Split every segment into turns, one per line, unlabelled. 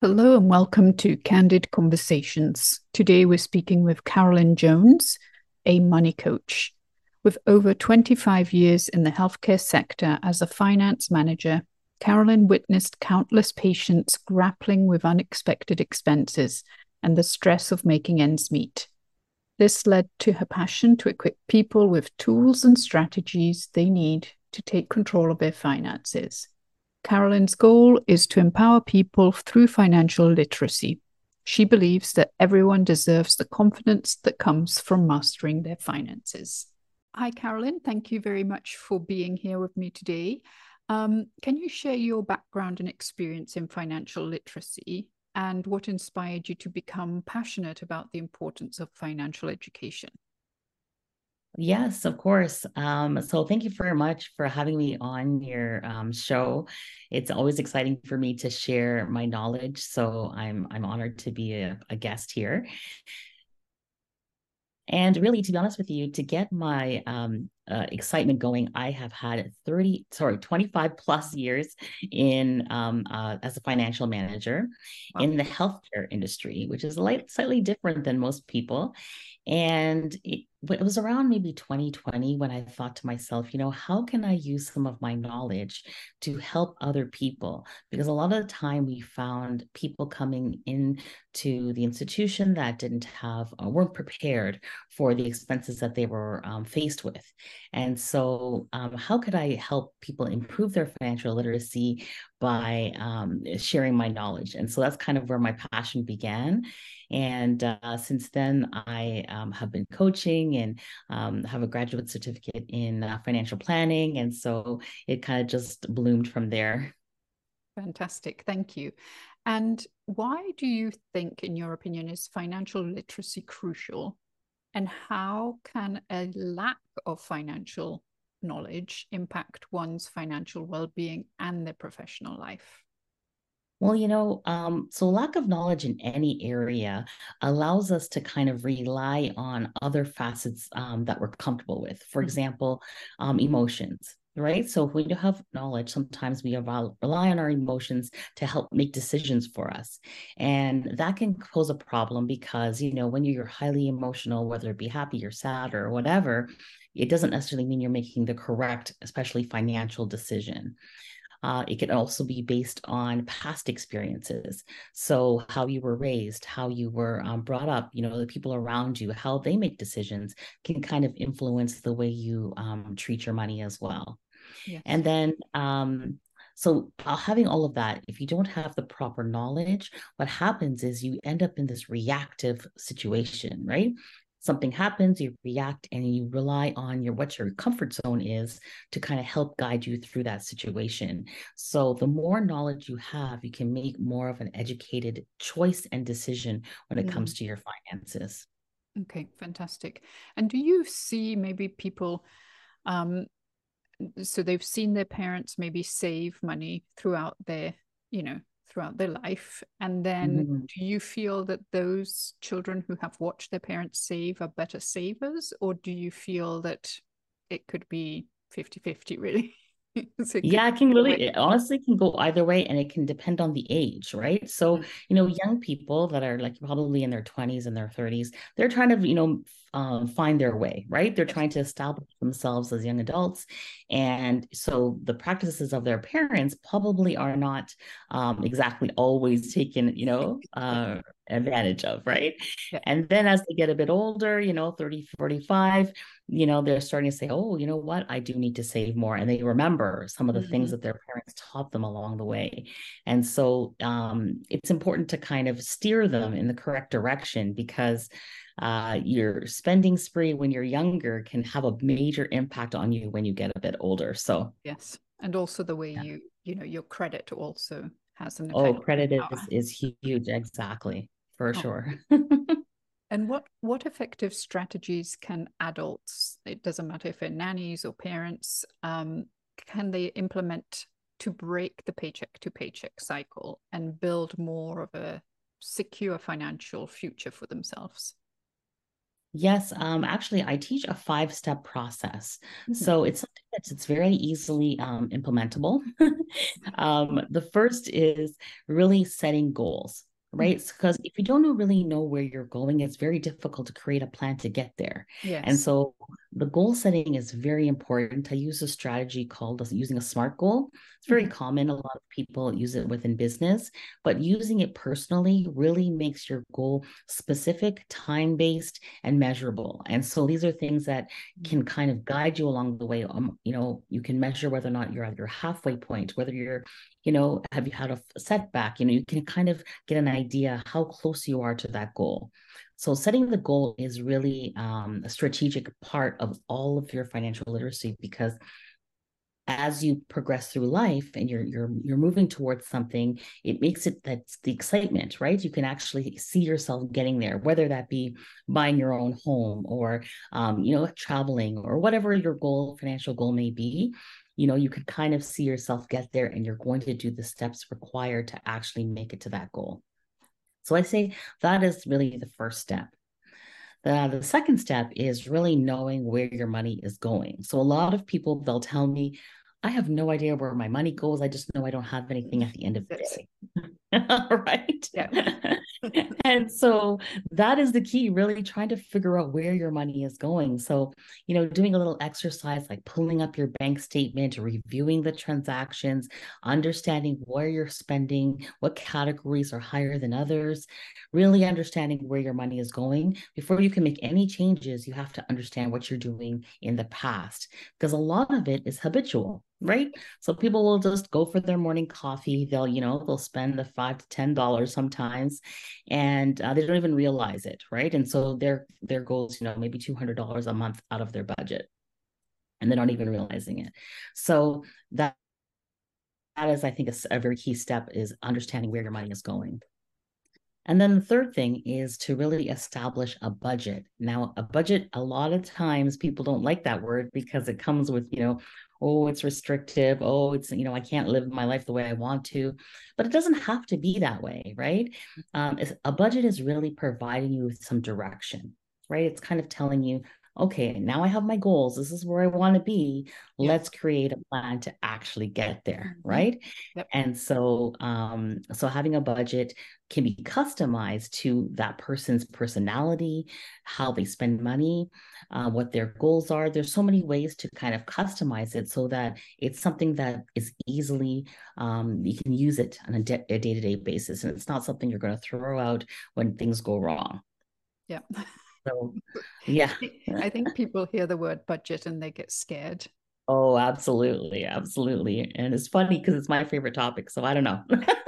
Hello and welcome to Candid Conversations. Today we're speaking with Carolyn Jones, a money coach. With over 25 years in the healthcare sector as a finance manager, Carolyn witnessed countless patients grappling with unexpected expenses and the stress of making ends meet. This led to her passion to equip people with tools and strategies they need to take control of their finances. Carolyn's goal is to empower people through financial literacy. She believes that everyone deserves the confidence that comes from mastering their finances. Hi, Carolyn. Thank you very much for being here with me today. Can you share your background and experience in financial literacy and what inspired you to become passionate about the importance of financial education?
Yes, of course. So thank you very much for having me on your show. It's always exciting for me to share my knowledge. So I'm honored to be a guest here. And really, to be honest with you, to get my excitement going, I have had 25 plus years in as a financial manager
Wow.
in the healthcare industry, which is slightly different than most people. And it was around maybe 2020 when I thought to myself, how can I use some of my knowledge to help other people? Because a lot of the time we found people coming into the institution that didn't have, weren't prepared for the expenses that they were faced with. And so, how could I help people improve their financial literacy by sharing my knowledge? And so that's kind of where my passion began. And since then, I have been coaching and have a graduate certificate in financial planning. And so it kind of just bloomed from there.
Fantastic. Thank you. And why do you think, in your opinion, is financial literacy crucial? And how can a lack of financial knowledge impact one's financial well-being and their professional life?
Well, so lack of knowledge in any area allows us to kind of rely on other facets that we're comfortable with. For
Mhm.
example, emotions, right? So when you have knowledge, sometimes we rely on our emotions to help make decisions for us. And that can pose a problem because, when you're highly emotional, whether it be happy or sad or whatever, it doesn't necessarily mean you're making the correct, especially financial decision. It can also be based on past experiences. So, how you were raised, how you were brought up, the people around you, how they make decisions can kind of influence the way you treat your money as well.
Yes.
And then, having all of that, if you don't have the proper knowledge, what happens is you end up in this reactive situation, right? Something happens, you react, and you rely on what your comfort zone is to kind of help guide you through that situation. So the more knowledge you have, you can make more of an educated choice and decision when it
Mm.
comes to your finances.
Okay, fantastic. And do you see maybe people, um, so they've seen their parents maybe save money you know, throughout their life, and then
Mhm.
do you feel that those children who have watched their parents save are better savers, or do you feel that it could be 50-50 really? So it could
Yeah, it can
go away.
really, it honestly can go either way and it can depend on the age, right? So,
Mm.
young people that are like probably in their 20s and their 30s, they're trying to, find their way, right? They're
Yes.
trying to establish themselves as young adults. And so the practices of their parents probably are not exactly always taken, advantage of, right?
Yeah.
And then as they get a bit older, 30, 45, they're starting to say, oh, you know what? I do need to save more. And they remember some of the things
Mhm.
that their parents taught them along the way. And so it's important to kind of steer them in the correct direction because your spending spree when you're younger can have a major impact on you when you get a bit older. So,
Yes. And also the way
yeah.
your credit also has an
Oh,
effect on
credit
how.
is huge. Exactly. For
Oh.
sure.
And what effective strategies can adults, it doesn't matter if they're nannies or parents, can they implement to break the paycheck to paycheck cycle and build more of a secure financial future for themselves?
Yes, actually, I teach a five-step process.
Mhm.
So it's something It's very easily implementable. The first is really setting goals,
Mm.
right? Because if you don't really know where you're going, it's very difficult to create a plan to get there. And
Yes.
so the goal setting is very important. I use a strategy called using a SMART goal. It's very
Mhm.
common. A lot of people use it within business, but using it personally really makes your goal specific, time-based, and measurable. And so these are things that can kind of guide you along the way. You can measure whether or not you're at your halfway point, whether you're, have you had a setback? You can kind of get an idea how close you are to that goal. So setting the goal is really a strategic part of all of your financial literacy, because as you progress through life and you're moving towards something, it makes it, that's the excitement, right? You can actually see yourself getting there, whether that be buying your own home or traveling, or whatever your financial goal may be. You could kind of see yourself get there, and you're going to do the steps required to actually make it to that goal. So I say that is really the first step. The second step is really knowing where your money is going. So a lot of people, they'll tell me, I have no idea where my money goes. I just know I don't have anything at the end of the
Yes.
day. Right.
Yeah.
And so that is the key, really trying to figure out where your money is going. So, doing a little exercise like pulling up your bank statement, reviewing the transactions, understanding where you're spending, what categories are higher than others, really understanding where your money is going. Before you can make any changes, you have to understand what you're doing in the past, because a lot of it is habitual, right? So people will just go for their morning coffee. They'll spend the $5 to $10 sometimes, and they don't even realize it, right? And so their goals, maybe $200 a month out of their budget, and they're not even realizing it. So that is, I think, a very key step, is understanding where your money is going. And then the third thing is to really establish a budget. Now, a budget, a lot of times people don't like that word because it comes with, oh, it's restrictive. Oh, it's, I can't live my life the way I want to. But it doesn't have to be that way, right? A budget is really providing you with some direction, right? It's kind of telling you, okay, now I have my goals. This is where I want to be.
Yeah.
Let's create a plan to actually get there,
Mhm.
right?
Yep.
And so having a budget can be customized to that person's personality, how they spend money, what their goals are. There's so many ways to kind of customize it so that it's something that is easily, you can use it on a day-to-day basis. And it's not something you're going to throw out when things go wrong.
Yeah.
So, yeah.
I think people hear the word budget and they get scared.
Oh, absolutely. Absolutely. And it's funny because it's my favorite topic. So I don't know.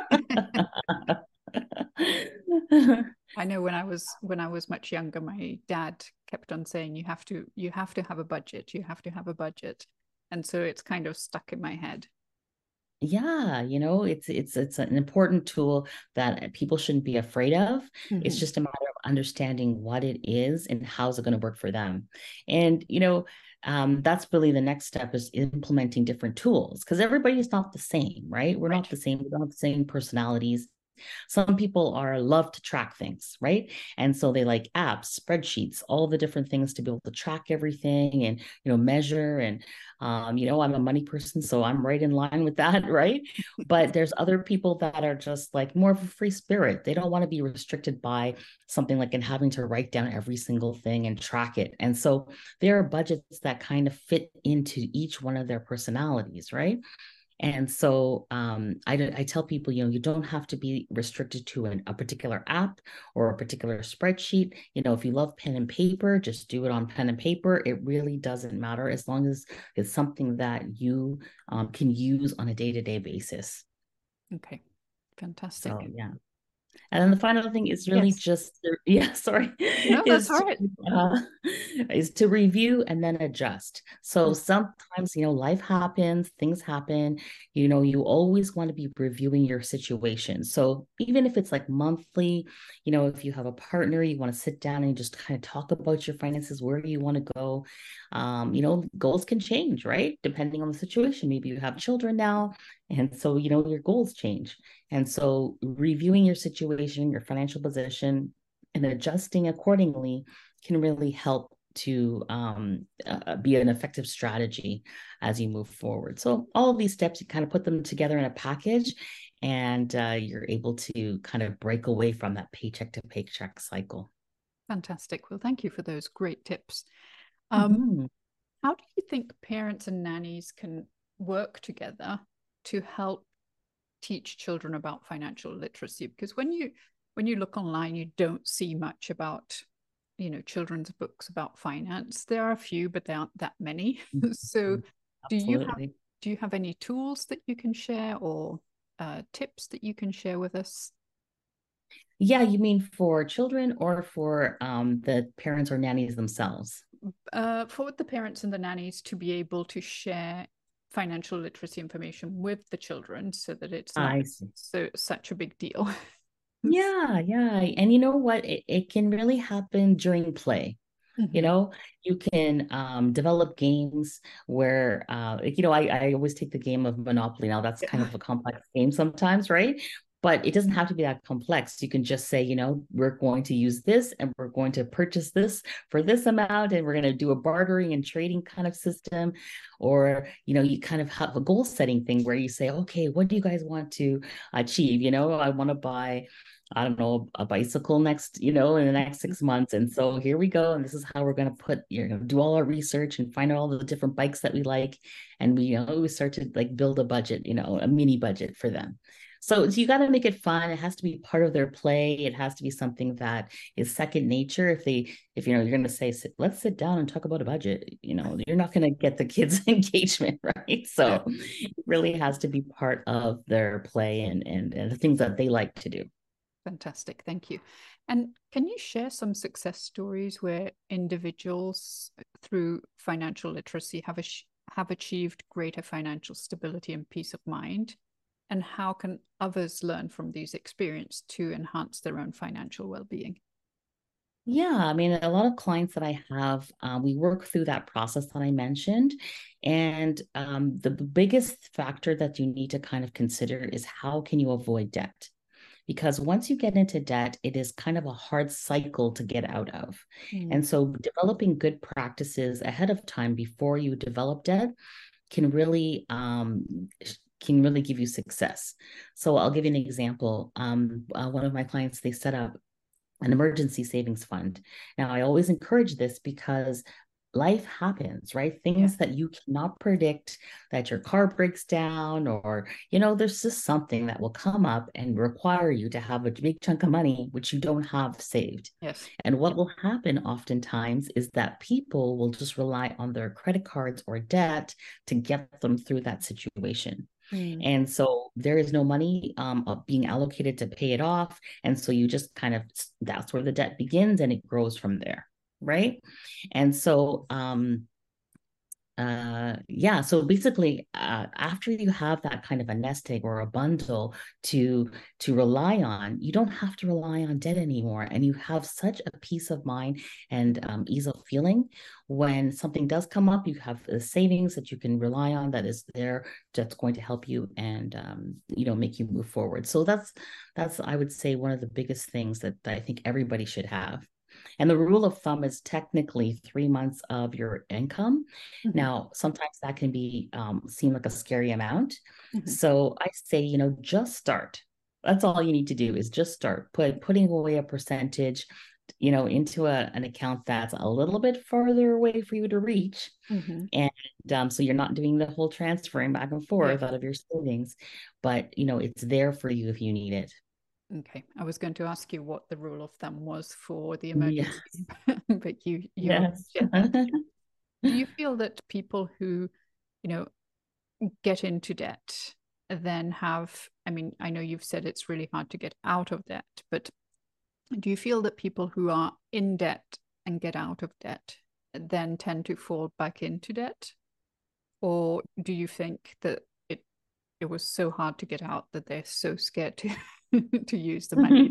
I know when I was much younger, my dad kept on saying you have to have a budget, you have to have a budget. And so it's kind of stuck in my head.
Yeah, it's an important tool that people shouldn't be afraid of. It's
Mhm.
just a matter of understanding what it is and how's it going to work for them. And that's really the next step, is implementing different tools, because everybody is not the same, right? We're not
Right.
the same. We don't have the same personalities. Some people love to track things, right? And so they like apps, spreadsheets, all the different things to be able to track everything and measure. And I'm a money person, so I'm right in line with that, right? But there's other people that are just like more of a free spirit. They don't want to be restricted by something like and having to write down every single thing and track it. And so there are budgets that kind of fit into each one of their personalities, right? And so I tell people, you don't have to be restricted to a particular app or a particular spreadsheet. If you love pen and paper, just do it on pen and paper. It really doesn't matter, as long as it's something that you can use on a day-to-day basis.
Okay.
So,
Fantastic.
yeah. And then the final thing is really
Yes.
just yeah, sorry,
No, that's
is
all
to
right.
uh, is to review and then adjust. So sometimes, life happens, things happen. You always want to be reviewing your situation. So even if it's like monthly, if you have a partner, you want to sit down and just kind of talk about your finances, where you want to go. Goals can change, right? Depending on the situation. Maybe you have children now, and so your goals change. And so reviewing your situation, your financial position, and adjusting accordingly can really help to be an effective strategy as you move forward. So all of these steps, you kind of put them together in a package, and you're able to kind of break away from that paycheck to paycheck cycle.
Fantastic. Well, thank you for those great tips.
Mm-hmm.
How do you think parents and nannies can work together to help teach children about financial literacy? Because when you look online, you don't see much about, children's books about finance. There are a few, but there aren't that many. So
Absolutely.
do you have any tools that you can share, or tips that you can share with us?
Yeah, you mean for children or for the parents or nannies themselves?
For the parents and the nannies to be able to share financial literacy information with the children so that it's not
I see.
such a big deal.
Yeah, yeah. And you know what? It can really happen during play. You
Mhm.
know, you can develop games where, I always take the game of Monopoly. Now, that's kind
Yeah.
of a complex game sometimes, right? But it doesn't have to be that complex. You can just say, we're going to use this and we're going to purchase this for this amount, and we're going to do a bartering and trading kind of system. Or, you kind of have a goal setting thing where you say, okay, what do you guys want to achieve? I want to buy, I don't know, a bicycle next, in the next 6 months. And so here we go. And this is how we're going to do all our research and find out all the different bikes that we like. And we start to like build a budget, a mini budget for them. So you got to make it fun. It has to be part of their play. It has to be something that is second nature. If you're going to say, let's sit down and talk about a budget, you're not going to get the kids' engagement, right? So it really has to be part of their play and the things that they like to do.
Fantastic. Thank you. And can you share some success stories where individuals through financial literacy have achieved greater financial stability and peace of mind? And how can others learn from these experiences to enhance their own financial well-being?
Yeah, I mean, a lot of clients that I have, we work through that process that I mentioned. And the biggest factor that you need to kind of consider is how can you avoid debt? Because once you get into debt, it is kind of a hard cycle to get out of.
Mm.
And so developing good practices ahead of time before you develop debt can really give you success. So I'll give you an example. One of my clients, they set up an emergency savings fund. Now, I always encourage this because life happens, right?
Yeah.
Things that you cannot predict, that your car breaks down, or, there's just something that will come up and require you to have a big chunk of money, which you don't have saved.
Yes.
And what will happen oftentimes is that people will just rely on their credit cards or debt to get them through that situation.
Mm.
And so there is no money being allocated to pay it off. And so you just that's where the debt begins and it grows from there. Right. And so, so basically, after you have that kind of a nest egg or a bundle to rely on, you don't have to rely on debt anymore, and you have such a peace of mind and ease of feeling. When something does come up, you have a savings that you can rely on that is there, that's going to help you and make you move forward. So that's I would say one of the biggest things that I think everybody should have. And the rule of thumb is technically 3 months of your income.
Mm-hmm.
Now, sometimes that can be seem like a scary amount.
Mm-hmm.
So I say, just start. That's all you need to do is just start putting away a percentage, into an account that's a little bit farther away for you to reach.
Mm-hmm.
And so you're not doing the whole transferring back and forth
Yeah.
out of your savings, but it's there for you if you need it.
Okay. I was going to ask you what the rule of thumb was for the
Yes.
emergency, but you
Yes.
shared that. Do you feel that people who, you know, get into debt then have, I mean, I know you've said it's really hard to get out of debt, but do you feel that people who are in debt and get out of debt then tend to fall back into debt? Or do you think that it was so hard to get out that they're so scared to to use the money?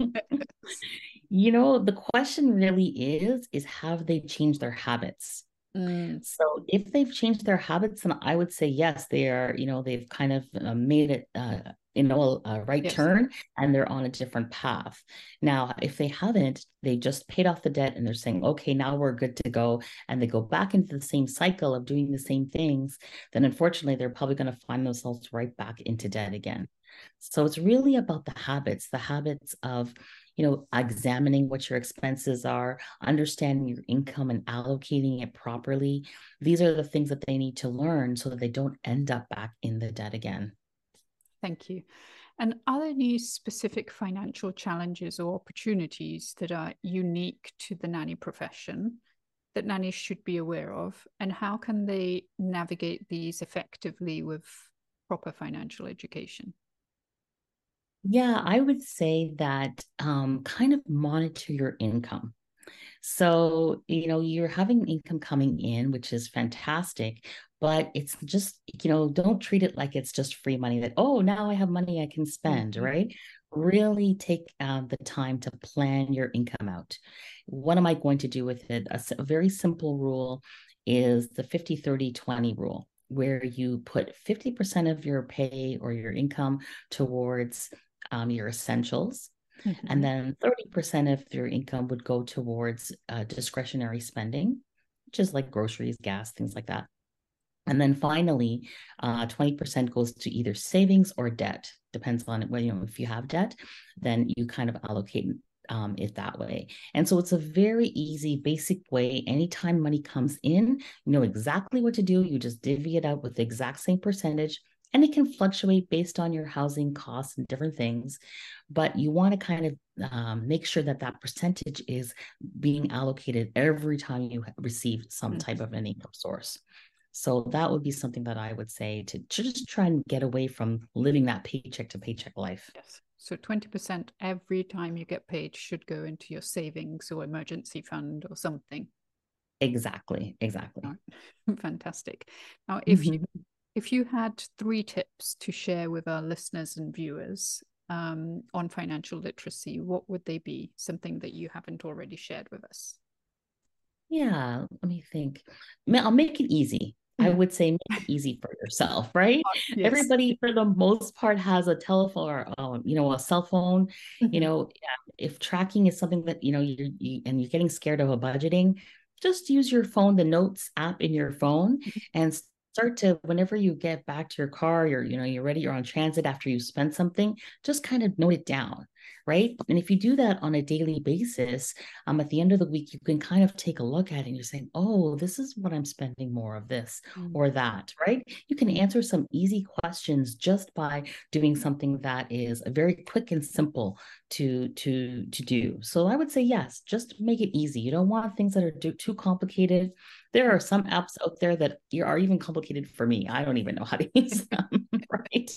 The question really is have they changed their habits?
Mm.
So if they've changed their habits, then I would say yes, they are, they've kind of made it a right
Yes.
turn, and they're on a different path. Now, if they haven't, they just paid off the debt and they're saying, okay, now we're good to go, and they go back into the same cycle of doing the same things, then unfortunately, they're probably going to find themselves right back into debt again. So it's really about the habits of, examining what your expenses are, understanding your income and allocating it properly. These are the things that they need to learn so that they don't end up back in the debt again.
Thank you. And are there any specific financial challenges or opportunities that are unique to the nanny profession that nannies should be aware of? And how can they navigate these effectively with proper financial education?
Yeah, I would say that kind of monitor your income. So, you're having income coming in, which is fantastic, but it's just, don't treat it like it's just free money that, oh, now I have money I can spend,
Mm-hmm.
right? Really take the time to plan your income out. What am I going to do with it? A very simple rule is the 50-30-20 rule, where you put 50% of your pay or your income towards your essentials.
Mm-hmm.
And then 30% of your income would go towards discretionary spending, which is like groceries, gas, things like that. And then finally, 20% goes to either savings or debt. Depends on when, if you have debt, then you kind of allocate it that way. And so it's a very easy, basic way. Anytime money comes in, you know exactly what to do. You just divvy it out with the exact same percentage. And it can fluctuate based on your housing costs and different things. But you want to kind of make sure that that percentage is being allocated every time you receive some type of an income source. So that would be something that I would say to just try and get away from living that paycheck to paycheck life.
Yes. So 20% every time you get paid should go into your savings or emergency fund or something.
Exactly. Exactly.
Oh, fantastic. Now,
Mhm.
if you had 3 tips to share with our listeners and viewers on financial literacy, what would they be? Something that you haven't already shared with us?
Yeah, let me think. I'll make it easy. I
Mm.
would say make it easy for yourself, right?
Yes.
Everybody, for the most part, has a telephone or a cell phone.
Mhm.
If tracking is something that and you're getting scared of a budgeting, just use your phone, the notes app in your phone, and start to whenever you get back to your car, you're ready, you're on transit after you spend something, just kind of note it down, right? And if you do that on a daily basis, at the end of the week, you can kind of take a look at it and you're saying, oh, this is what I'm spending more of this
Mm.
or that, right? You can answer some easy questions just by doing something that is very quick and simple to do. So I would say, yes, just make it easy. You don't want things that are too complicated. There are some apps out there that are even complicated for me. I don't even know how to use them, right?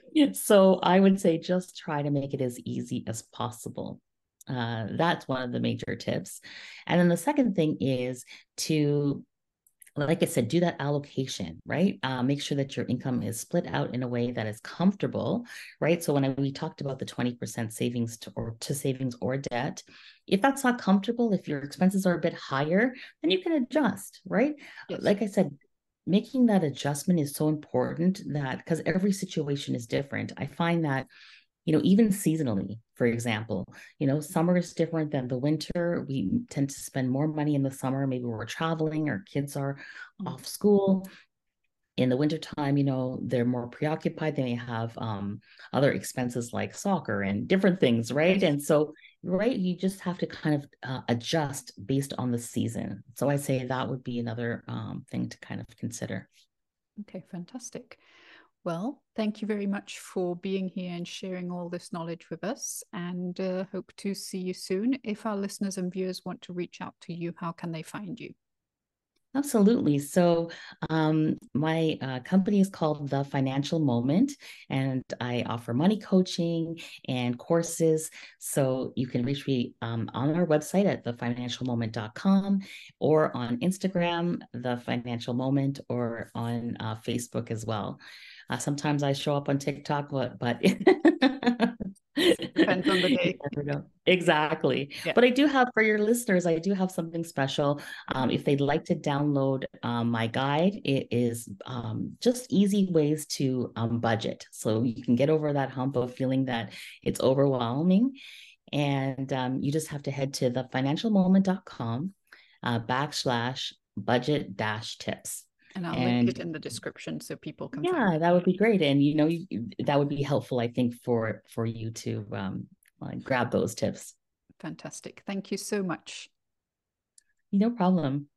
So I would say just try to make it as easy as possible. That's one of the major tips. And then the second thing is to, like I said, do that allocation, right? Make sure that your income is split out in a way that is comfortable, right? So when we talked about the 20% savings to savings or debt, if that's not comfortable, if your expenses are a bit higher, then you can adjust, right?
Yes.
Like I said, making that adjustment is so important that because every situation is different. I find that even seasonally, for example, summer is different than the winter. We tend to spend more money in the summer. Maybe we're traveling, our kids are off school. In the wintertime, they're more preoccupied. They may have other expenses like soccer and different things, right?
Yes.
And so, right, you just have to kind of adjust based on the season. So I say that would be another thing to kind of consider.
Okay, fantastic. Well, thank you very much for being here and sharing all this knowledge with us, and hope to see you soon. If our listeners and viewers want to reach out to you, how can they find you?
Absolutely. So, my company is called The Financial Moment, and I offer money coaching and courses. So, you can reach me on our website at thefinancialmoment.com or on Instagram, The Financial Moment, or on Facebook as well. Sometimes I show up on TikTok, but
Depends on the day.
You never know. Exactly.
Yeah.
But I do have, for your listeners, I do have something special. If they'd like to download my guide, it is just easy ways to budget. So you can get over that hump of feeling that it's overwhelming. And you just have to head to thefinancialmoment.com /budget -tips.
And I'll link it in the description so people can find
Yeah,
it.
that would be great. And, you know, that would be helpful, I think, for you to grab those tips.
Fantastic. Thank you so much.
No problem.